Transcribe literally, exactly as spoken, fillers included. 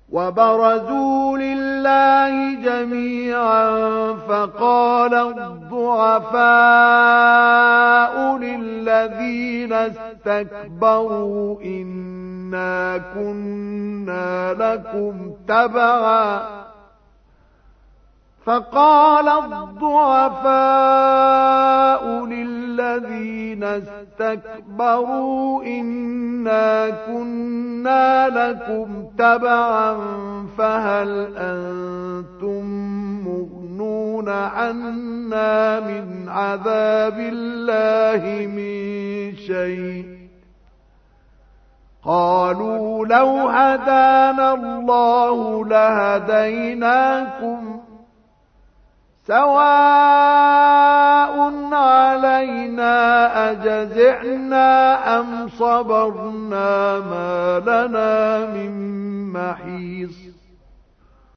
وبرزوا لله جميعا فقال الضعفاء للذين استكبروا إنا كنا لكم تبعا فقال الضعفاء للذين استكبروا إنا كنا لكم تبعا فهل أنتم مغنون عنا من عذاب الله من شيء قالوا لو هدانا الله لهديناكم سواء علينا أجزعنا أم صبرنا ما لنا من محيص